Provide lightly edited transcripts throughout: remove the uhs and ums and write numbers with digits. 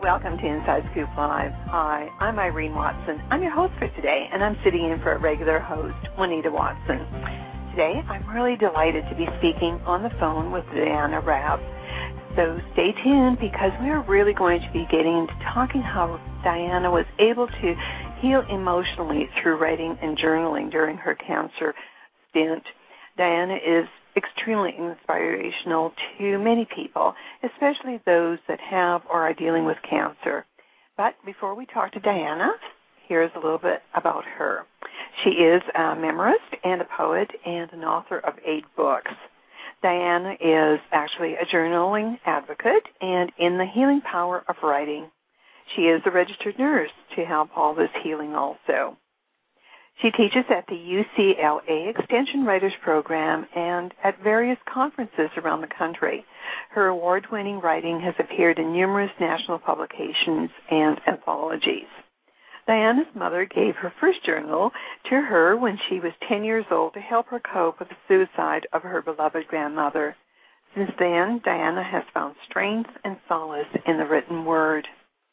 welcome to Inside Scoop Live. Hi, I'm Irene Watson. I'm your host for today, and I'm sitting in for a regular host, Juanita Watson. Today, I'm really delighted to be speaking on the phone with Diana Rabb. So stay tuned because we're really going to be getting into talking how Diana was able to heal emotionally through writing and journaling during her cancer stint. Diana is extremely inspirational to many people, especially those that have or are dealing with cancer. But before we talk to Diana, here's a little bit about her. She is a memoirist and a poet and an author of 8 books. Diana is actually a journaling advocate and in the healing power of writing. She is a registered nurse to help all this healing also. She teaches at the UCLA Extension Writers Program and at various conferences around the country. Her award-winning writing has appeared in numerous national publications and anthologies. Diana's mother gave her first journal to her when she was 10 years old to help her cope with the suicide of her beloved grandmother. Since then, Diana has found strength and solace in the written word.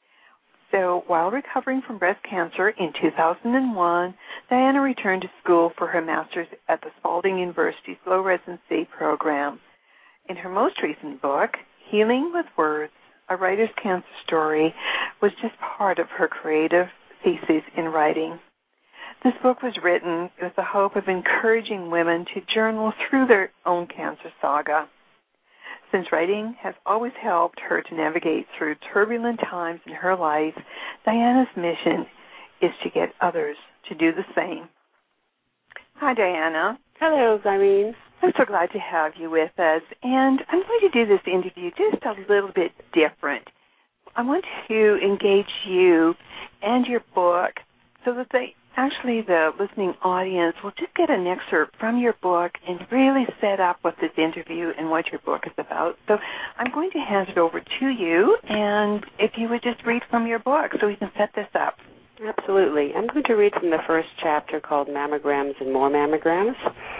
So while recovering from breast cancer in 2001, Diana returned to school for her master's at the Spalding University's Slow Residency program. In her most recent book, Healing with Words, A Writer's Cancer Story, was just part of her creative thesis in writing. This book was written with the hope of encouraging women to journal through their own cancer saga. Since writing has always helped her to navigate through turbulent times in her life, Diana's mission is to get others to do the same. Hi, Diana. Hello, Irene. I'm so glad to have you with us, and I'm going to do this interview just a little bit different. I want to engage you and your book so that the listening audience will just get an excerpt from your book and really set up what this interview and what your book is about. So I'm going to hand it over to you, and if you would just read from your book so we can set this up. Absolutely. I'm going to read from the first chapter called Mammograms and More Mammograms.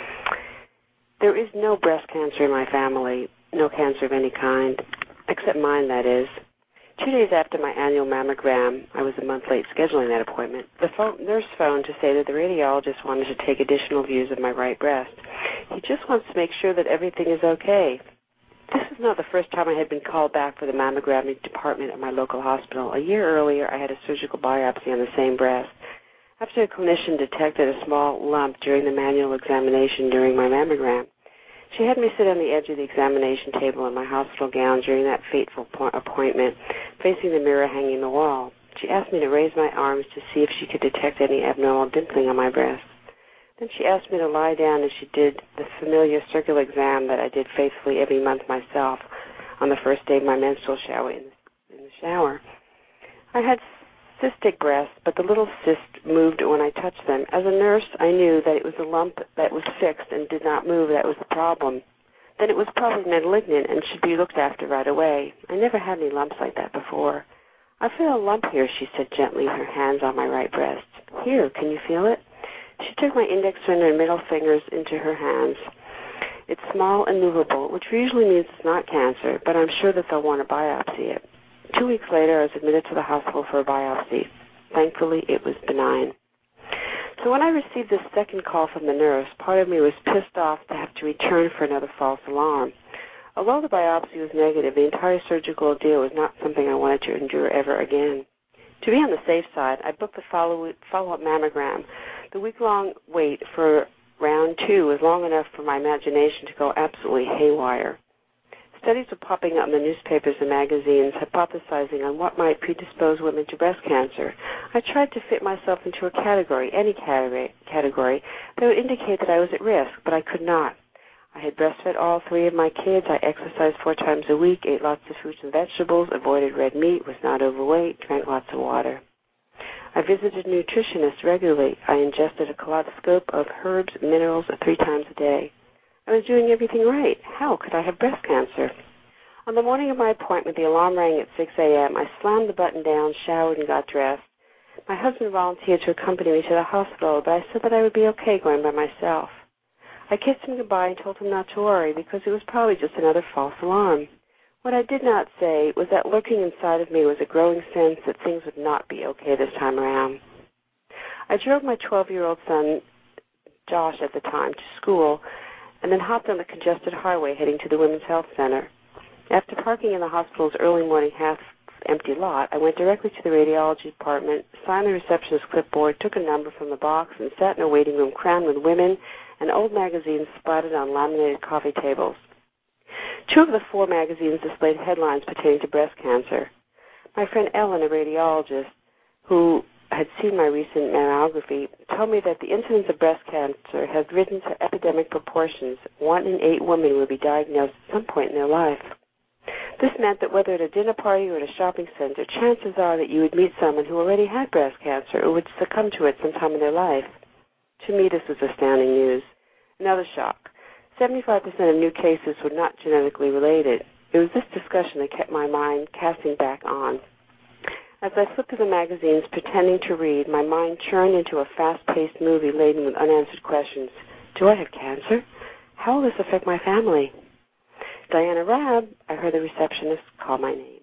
There is no breast cancer in my family, no cancer of any kind, except mine, that is. 2 days after my annual mammogram, I was a month late scheduling that appointment, the nurse phoned to say that the radiologist wanted to take additional views of my right breast. He just wants to make sure that everything is okay. This is not the first time I had been called back for the mammogram department at my local hospital. A year earlier, I had a surgical biopsy on the same breast. After a clinician detected a small lump during the manual examination during my mammogram, she had me sit on the edge of the examination table in my hospital gown during that fateful appointment, facing the mirror hanging on the wall. She asked me to raise my arms to see if she could detect any abnormal dimpling on my breast. Then she asked me to lie down as she did the familiar circular exam that I did faithfully every month myself on the first day of my menstrual shower in the shower. I had cystic breasts, but the little cyst moved when I touched them. As a nurse, I knew that it was a lump that was fixed and did not move that was the problem. Then it was probably malignant and should be looked after right away. I never had any lumps like that before. I feel a lump here, she said gently, with her hands on my right breast. Here, can you feel it? She took my index finger and middle fingers into her hands. It's small and movable, which usually means it's not cancer, but I'm sure that they'll want to biopsy it. 2 weeks later, I was admitted to the hospital for a biopsy. Thankfully, it was benign. So when I received this second call from the nurse, part of me was pissed off to have to return for another false alarm. Although the biopsy was negative, the entire surgical ordeal was not something I wanted to endure ever again. To be on the safe side, I booked the follow-up mammogram. The week-long wait for round 2 was long enough for my imagination to go absolutely haywire. Studies were popping up in the newspapers and magazines, hypothesizing on what might predispose women to breast cancer. I tried to fit myself into a category, any category, that would indicate that I was at risk, but I could not. I had breastfed all 3 of my kids. I exercised 4 times a week, ate lots of fruits and vegetables, avoided red meat, was not overweight, drank lots of water. I visited a nutritionist regularly. I ingested a kaleidoscope of herbs and minerals 3 times a day. I was doing everything right. How could I have breast cancer? On the morning of my appointment, the alarm rang at 6 a.m. I slammed the button down, showered, and got dressed. My husband volunteered to accompany me to the hospital, but I said that I would be okay going by myself. I kissed him goodbye and told him not to worry because it was probably just another false alarm. What I did not say was that lurking inside of me was a growing sense that things would not be okay this time around. I drove my 12-year-old son, Josh at the time, to school, and then hopped on the congested highway heading to the Women's Health Center. After parking in the hospital's early morning half-empty lot, I went directly to the radiology department, signed the receptionist's clipboard, took a number from the box, and sat in a waiting room crammed with women and old magazines splattered on laminated coffee tables. 2 of the 4 magazines displayed headlines pertaining to breast cancer. My friend Ellen, a radiologist, who had seen my recent mammography, told me that the incidence of breast cancer has risen to epidemic proportions. 1 in 8 women will be diagnosed at some point in their life. This meant that whether at a dinner party or at a shopping center, chances are that you would meet someone who already had breast cancer or would succumb to it sometime in their life. To me, this was astounding news. Another shock. 75% of new cases were not genetically related. It was this discussion that kept my mind casting back on. As I flipped through the magazines, pretending to read, my mind churned into a fast-paced movie laden with unanswered questions. Do I have cancer? How will this affect my family? Diana Rabb, I heard the receptionist call my name.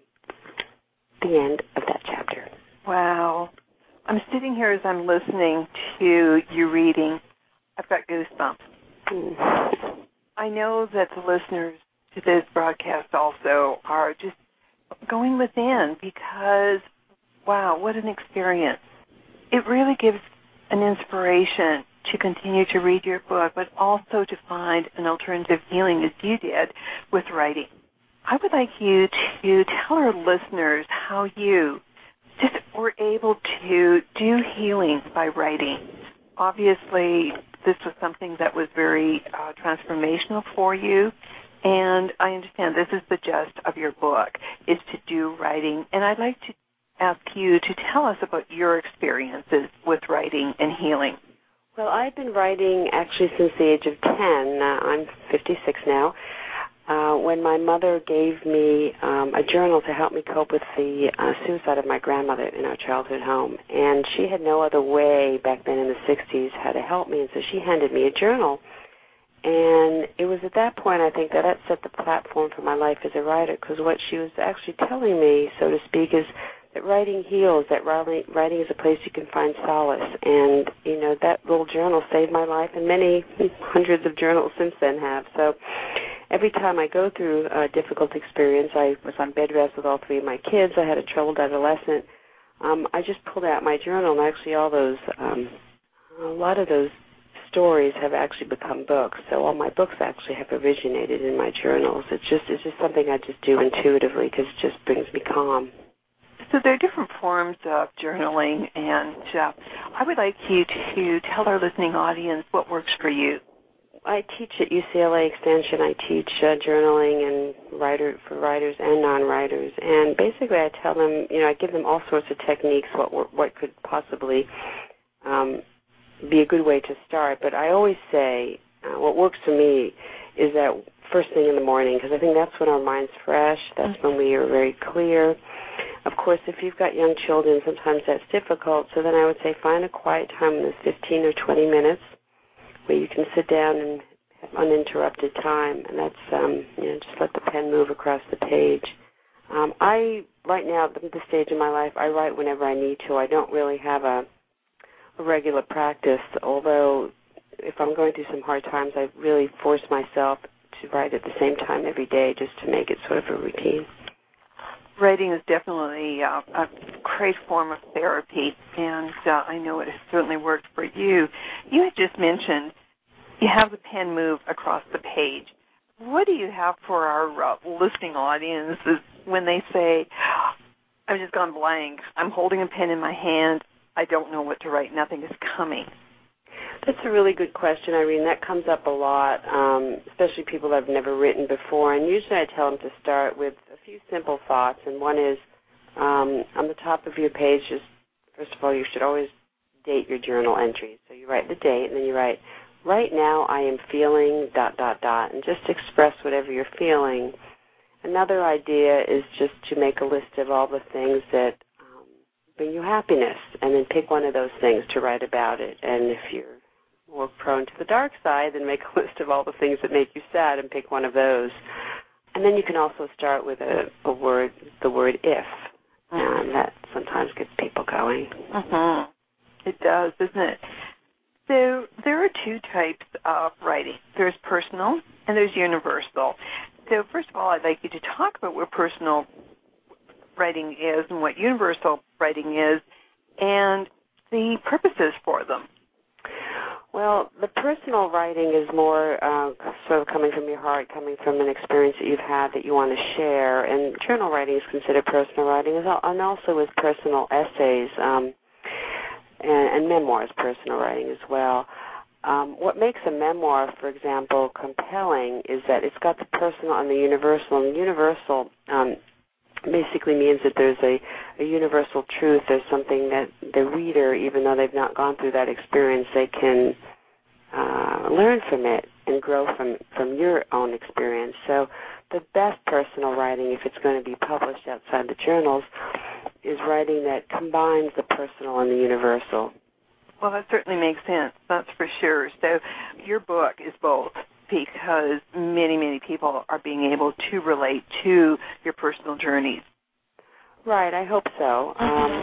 The end of that chapter. Wow. I'm sitting here as I'm listening to you reading. I've got goosebumps. I know that the listeners to this broadcast also are just going within because, wow, what an experience. It really gives an inspiration to continue to read your book, but also to find an alternative healing as you did with writing. I would like you to tell our listeners how you just were able to do healing by writing. Obviously, this was something that was very transformational for you, and I understand this is the gist of your book, is to do writing. And I'd like to ask you to tell us about your experiences with writing and healing. Well, I've been writing actually since the age of 10. I'm 56 now. When my mother gave me a journal to help me cope with the suicide of my grandmother in our childhood home. And she had no other way back then in the 60s how to help me, and so she handed me a journal. And it was at that point, I think, that set the platform for my life as a writer, because what she was actually telling me, so to speak, is that writing heals, that writing is a place you can find solace. And, you know, that little journal saved my life, and many hundreds of journals since then have. So every time I go through a difficult experience, I was on bed rest with all 3 of my kids, I had a troubled adolescent, I just pulled out my journal, and actually all those, a lot of those stories have actually become books. So all my books actually have originated in my journals. It's just something I just do intuitively because it just brings me calm. So there are different forms of journaling, and I would like you to tell our listening audience what works for you. I teach at UCLA Extension. I teach journaling and for writers and non-writers. And basically I tell them, you know, I give them all sorts of techniques, what could possibly be a good way to start. But I always say what works for me is that first thing in the morning, because I think that's when our mind's fresh. That's when we are very clear. Of course, if you've got young children, sometimes that's difficult. So then I would say find a quiet time in this 15 or 20 minutes where you can sit down and have uninterrupted time. And that's, you know, just let the pen move across the page. Right now, at this stage in my life, I write whenever I need to. I don't really have a regular practice, although if I'm going through some hard times, I really force myself to write at the same time every day just to make it sort of a routine. Writing is definitely a great form of therapy, and I know it has certainly worked for you. You had just mentioned you have the pen move across the page. What do you have for our listening audiences when they say, I've just gone blank, I'm holding a pen in my hand, I don't know what to write, nothing is coming? That's a really good question, Irene. That comes up a lot, especially people that have never written before. And usually I tell them to start with a few simple thoughts. And one is, on the top of your page, just first of all, you should always date your journal entries. So you write the date, and then you write, right now I am feeling ... and just express whatever you're feeling. Another idea is just to make a list of all the things that bring you happiness, and then pick one of those things to write about it. And if you're more prone to the dark side, then make a list of all the things that make you sad and pick one of those. And then you can also start with the word if, and that sometimes gets people going. Mm-hmm. It does, doesn't it? So there are two types of writing. There's personal and there's universal. So first of all, I'd like you to talk about what personal writing is and what universal writing is and the purposes for them. Well, the personal writing is more sort of coming from your heart, coming from an experience that you've had that you want to share. And journal writing is considered personal writing, and also with personal essays and memoirs, personal writing as well. What makes a memoir, for example, compelling is that it's got the personal and the universal. And the universal basically means that there's a universal truth. There's something that the reader, even though they've not gone through that experience, they can learn from it and grow from your own experience. So the best personal writing, if it's going to be published outside the journals, is writing that combines the personal and the universal. Well, that certainly makes sense. That's for sure. So your book is both, because many, many people are being able to relate to your personal journeys. Right, I hope so.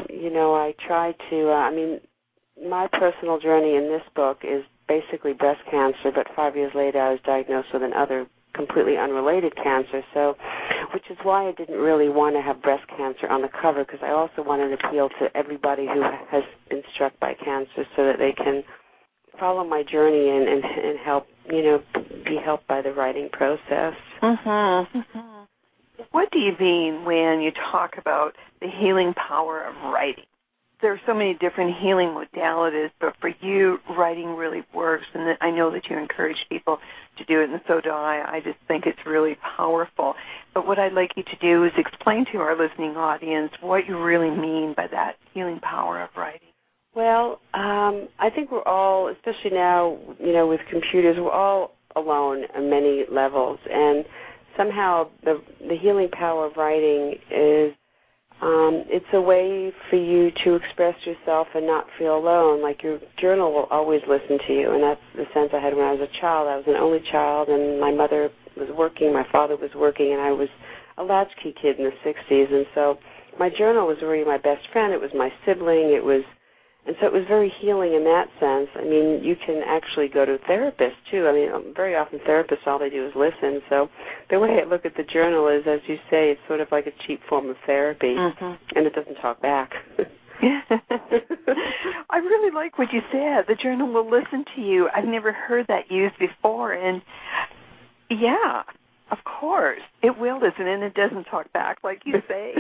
I try to, my personal journey in this book is basically breast cancer, but 5 years later I was diagnosed with another completely unrelated cancer, which is why I didn't really want to have breast cancer on the cover, because I also wanted to appeal to everybody who has been struck by cancer so that they can follow my journey and help, be helped by the writing process. Mm-hmm. Mm-hmm. What do you mean when you talk about the healing power of writing? There are so many different healing modalities, but for you, writing really works, and I know that you encourage people to do it, and so do I. I just think it's really powerful. But what I'd like you to do is explain to our listening audience what you really mean by that healing power of writing. Well, I think we're all, especially now, with computers, we're all alone on many levels, and somehow the healing power of writing is it's a way for you to express yourself and not feel alone. Like your journal will always listen to you, and that's the sense I had when I was a child. I was an only child, and my mother was working, my father was working, and I was a latchkey kid in the 60s, and so my journal was really my best friend. It was my sibling. And so it was very healing in that sense. You can actually go to therapists, too. Very often therapists, all they do is listen. So the way I look at the journal is, as you say, it's sort of like a cheap form of therapy, and it doesn't talk back. I really like what you said. The journal will listen to you. I've never heard that used before. And, yeah, of course, it will listen, and it doesn't talk back, like you say.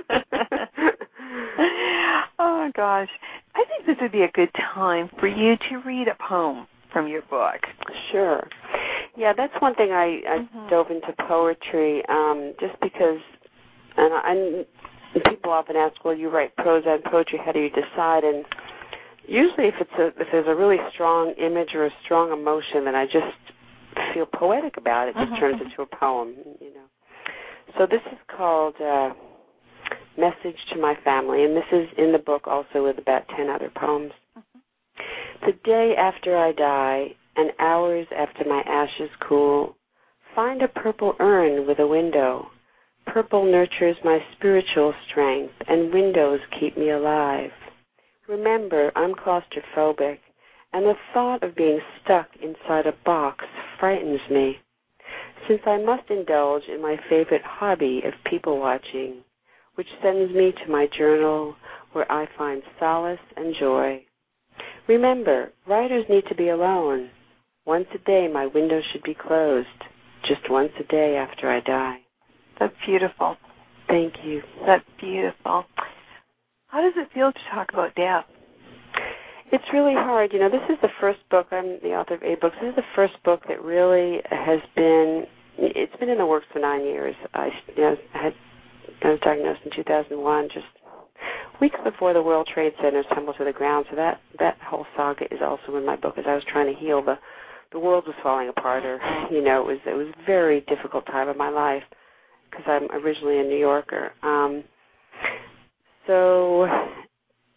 Oh, gosh. I think this would be a good time for you to read a poem from your book. Sure. Yeah, that's one thing I dove into poetry just because, and people often ask, well, you write prose and poetry, how do you decide? And usually if there's a really strong image or a strong emotion, then I just feel poetic about it. It just turns into a poem, So this is called Message to My Family, and this is in the book also with about 10 other poems. The day after I die, and hours after my ashes cool, find a purple urn with a window. Purple nurtures my spiritual strength, and windows keep me alive. Remember, I'm claustrophobic, and the thought of being stuck inside a box frightens me, since I must indulge in my favorite hobby of people watching, which sends me to my journal where I find solace and joy. Remember, writers need to be alone. Once a day my window should be closed, just once a day after I die. That's beautiful. Thank you. That's beautiful. How does it feel to talk about death? It's really hard. This is the first book. I'm the author of 8 books. This is the first book that really it's been in the works for 9 years. I was diagnosed in 2001, just weeks before the World Trade Center tumbled to the ground. So that whole saga is also in my book, as I was trying to heal. The world was falling apart, or it was a very difficult time of my life because I'm originally a New Yorker. So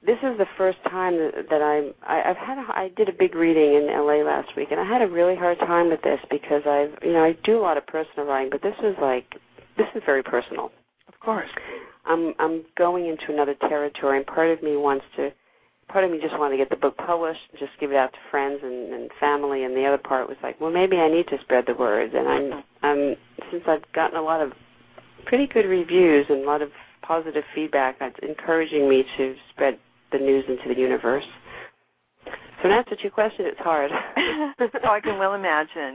this is the first time that I did a big reading in LA last week, and I had a really hard time with this because I do a lot of personal writing, but this is very personal. Of course. I'm going into another territory, and part of me just wanted to get the book published and just give it out to friends and family, and the other part was like, well, maybe I need to spread the word. And I'm since I've gotten a lot of pretty good reviews and a lot of positive feedback, it's encouraging me to spread the news into the universe. So in answer to your question, it's hard. Oh, I can well imagine.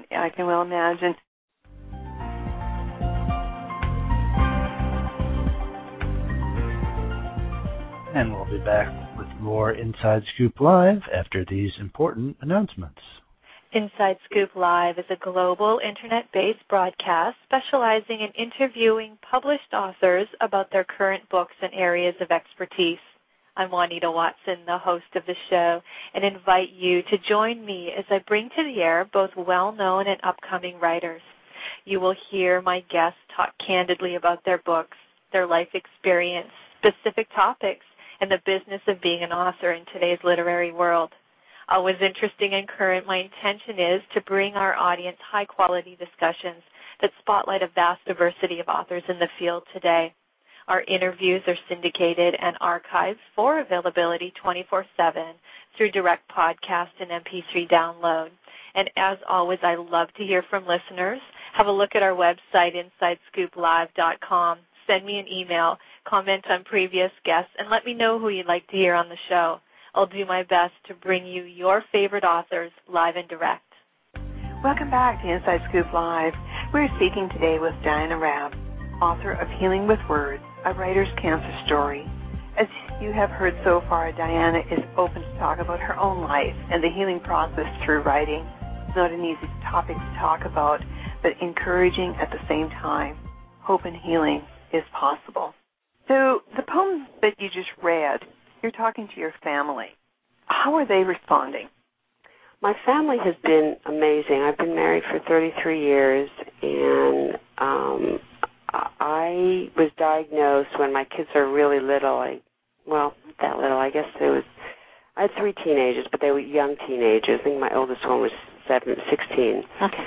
And we'll be back with more Inside Scoop Live after these important announcements. Inside Scoop Live is a global internet-based broadcast specializing in interviewing published authors about their current books and areas of expertise. I'm Juanita Watson, the host of the show, and invite you to join me as I bring to the air both well-known and upcoming writers. You will hear my guests talk candidly about their books, their life experience, specific topics, and the business of being an author in today's literary world. Always interesting and current, my intention is to bring our audience high-quality discussions that spotlight a vast diversity of authors in the field today. Our interviews are syndicated and archived for availability 24/7 through direct podcast and MP3 download. And as always, I love to hear from listeners. Have a look at our website, InsideScoopLive.com. Send me an email, comment on previous guests, and let me know who you'd like to hear on the show. I'll do my best to bring you your favorite authors live and direct. Welcome back to Inside Scoop Live. We're speaking today with Diana Rabb, author of Healing with Words, A Writer's Cancer Story. As you have heard so far, Diana is open to talk about her own life and the healing process through writing. It's not an easy topic to talk about, but encouraging at the same time. Hope and healing is possible. So the poem that you just read, you're talking to your family. How are they responding? My family has been amazing. I've been married for 33 years, and I was diagnosed when my kids were really little. Not that little. I guess I had 3 teenagers, but they were young teenagers. I think my oldest one was 16. Okay.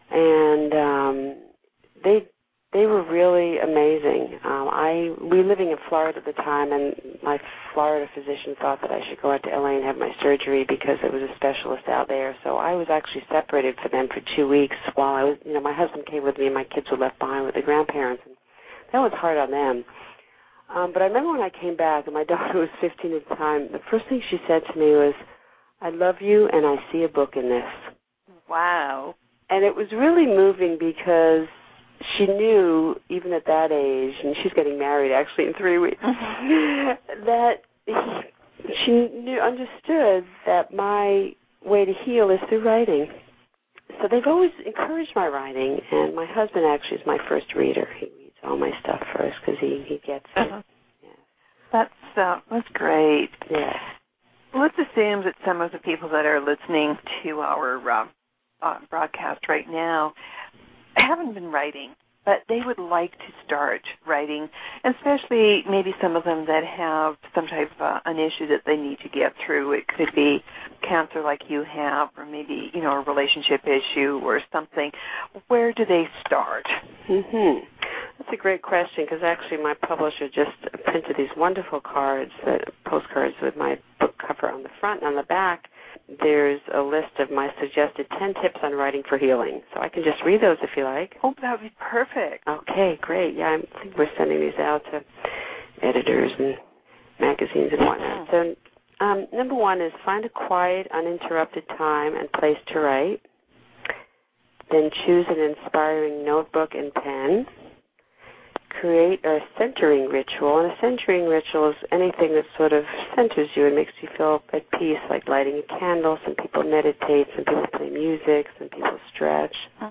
And they were really amazing. We were living in Florida at the time, and my Florida physician thought that I should go out to LA and have my surgery because there was a specialist out there. So I was actually separated from them for 2 weeks while I was, my husband came with me and my kids were left behind with the grandparents. And that was hard on them. But I remember when I came back, and my daughter was 15 at the time, the first thing she said to me was, "I love you, and I see a book in this." Wow. And it was really moving because she knew, even at that age, and she's getting married actually in 3 weeks, that she understood that my way to heal is through writing. So they've always encouraged my writing, and my husband actually is my first reader. He reads all my stuff first because he gets it. Uh-huh. Yeah. That's great. Yeah. Let's assume that some of the people that are listening to our broadcast right now haven't been writing, but they would like to start writing, especially maybe some of them that have some type of an issue that they need to get through. It could be cancer like you have, or maybe, a relationship issue or something. Where do they start? Mm-hmm. That's a great question, because actually my publisher just printed these wonderful postcards with my book cover on the front and on the back. There's a list of my suggested 10 tips on writing for healing. So I can just read those if you like. Oh, that would be perfect. Okay, great. Yeah, I think we're sending these out to editors and magazines and whatnot. So number 1 is find a quiet, uninterrupted time and place to write. Then choose an inspiring notebook and pen. Create a centering ritual. And a centering ritual is anything that sort of centers you and makes you feel at peace, like lighting a candle. Some people meditate, some people play music, some people stretch.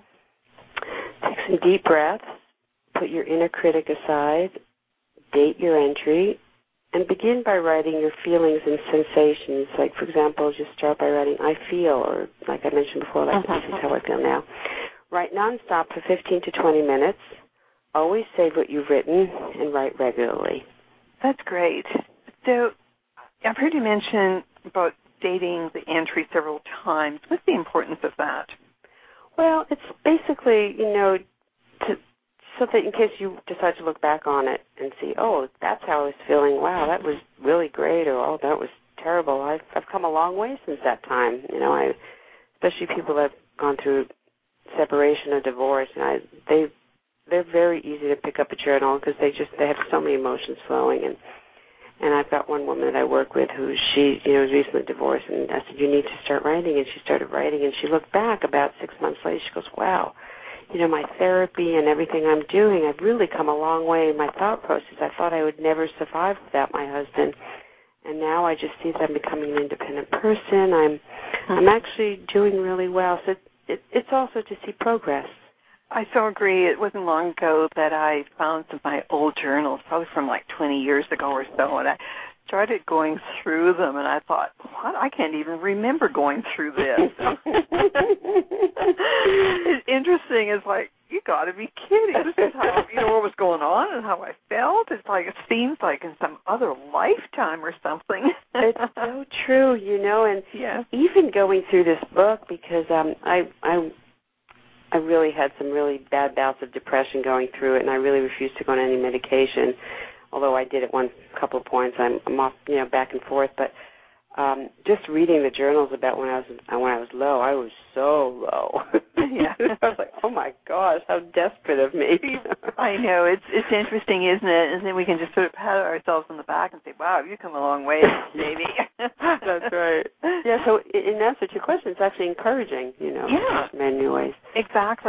Take some deep breaths. Put your inner critic aside. Date your entry. And begin by writing your feelings and sensations. Like, for example, just start by writing, I feel, or like I mentioned before, like this is how I feel now. Write nonstop for 15 to 20 minutes. Always save what you've written and write regularly. That's great. So I've heard you mention about dating the entry several times. What's the importance of that? Well, it's basically, so that in case you decide to look back on it and see, oh, that's how I was feeling. Wow, that was really great, or oh, that was terrible. I've come a long way since that time. Especially people that have gone through separation or divorce, they're very easy to pick up a journal because they have so many emotions flowing. And I've got one woman that I work with who she was recently divorced, and I said, you need to start writing, and she started writing, and she looked back about 6 months later. She goes, wow, my therapy and everything I'm doing, I've really come a long way in my thought process. I thought I would never survive without my husband, and now I just see that I'm becoming an independent person. I'm actually doing really well. So it's also to see progress. I so agree. It wasn't long ago that I found some of my old journals, probably from like 20 years ago or so, and I started going through them, and I thought, what? I can't even remember going through this. It's interesting. It's like, you got to be kidding. This is how, what was going on and how I felt. It's like, it seems like in some other lifetime or something. It's so true, and yeah. Even going through this book, because I really had some really bad bouts of depression going through it, and I really refused to go on any medication, although I did at one couple of points. I'm off, back and forth. But just reading the journals about when I was low, I was so low. Yeah. I was like, oh my gosh, how desperate of me. I know. It's interesting, isn't it? And then we can just sort of pat ourselves on the back and say, wow, you've come a long way, baby. That's right. Yeah, so in answer to your question, it's actually encouraging, yeah. in many ways. Exactly.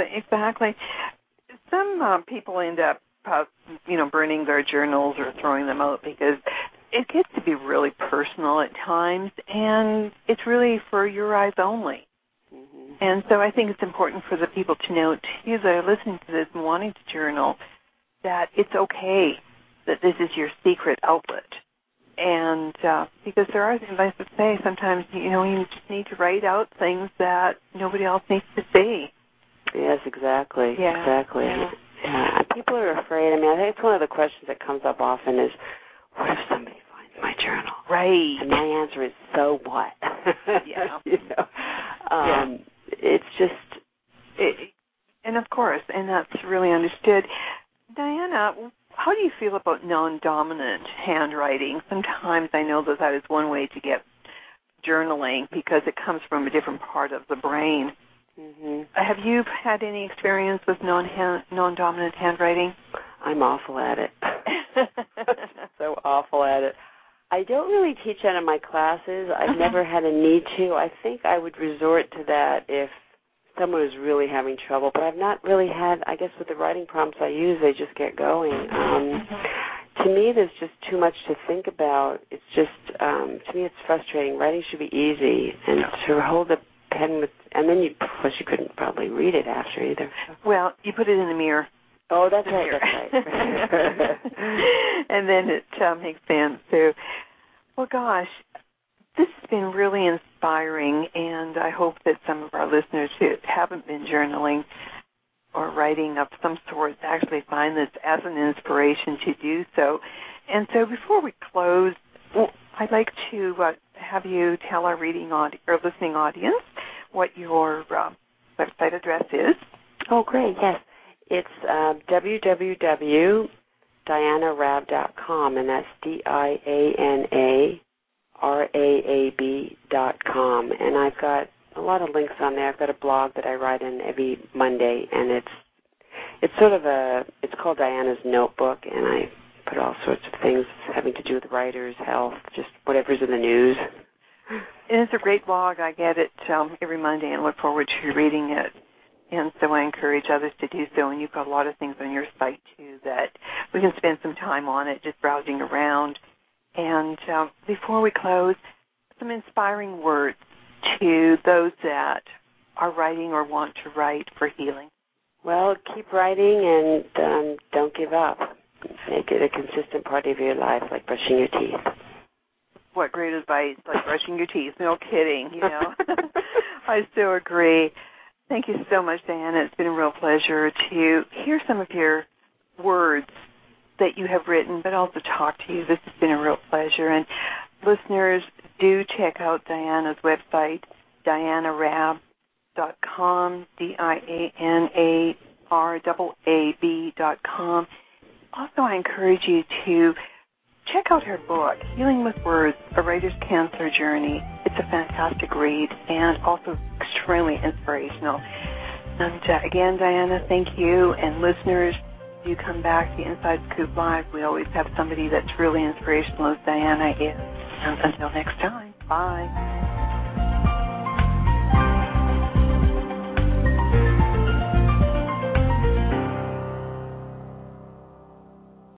Some people end up, burning their journals or throwing them out because it gets to be really personal at times, and it's really for your eyes only. Mm-hmm. And so I think it's important for the people to know, too, that are listening to this and wanting to journal, that it's okay that this is your secret outlet. And because there are things, I would say, sometimes, you just need to write out things that nobody else needs to see. Yes, exactly. Yeah. Exactly. Yeah. People are afraid. I think it's one of the questions that comes up often is, what if somebody finds my journal? Right. And my answer is, so what? Yeah. It's just... and of course, and that's really understood. Diana, how do you feel about non-dominant handwriting? Sometimes I know that is one way to get journaling because it comes from a different part of the brain. Mm-hmm. Have you had any experience with non-dominant handwriting? I'm awful at it. So awful at it. I don't really teach that in my classes. I've never had a need to. I think I would resort to that if someone is really having trouble, but I've not really had, I guess with the writing prompts I use, they just get going. To me, there's just too much to think about. It's just, to me, it's frustrating. Writing should be easy, and to hold a pen with, and then you couldn't probably read it after either. Well, you put it in the mirror. Oh, that's right. And then it makes sense. So, well, gosh, this has been really inspiring, and I hope that some of our listeners who haven't been journaling or writing of some sort actually find this as an inspiration to do so. And so before we close, I'd like to have you tell our listening audience what your website address is. Oh, great, yes. It's www.dianaraab.com, and that's DianaRaab.com. And I've got a lot of links on there. I've got a blog that I write in every Monday, and it's sort of it's called Diana's Notebook, and I put all sorts of things having to do with writers, health, just whatever's in the news. And it's a great blog. I get it every Monday and look forward to reading it. And so I encourage others to do so. And you've got a lot of things on your site, too, that we can spend some time on it, just browsing around. And before we close, some inspiring words to those that are writing or want to write for healing. Well, keep writing and don't give up. Make it a consistent part of your life, like brushing your teeth. What great advice, like brushing your teeth. No kidding, I so agree. Thank you so much, Diana. It's been a real pleasure to hear some of your words that you have written, but also talk to you. This has been a real pleasure. And listeners, do check out Diana's website, dianarab.com, DianARAAB.com. Also, I encourage you to check out her book, Healing with Words, A Writer's Cancer Journey. It's a fantastic read and also extremely inspirational. And again, Diana, thank you. And listeners, do come back to Inside Scoop Live. We always have somebody that's really inspirational, as Diana is. And until next time, bye.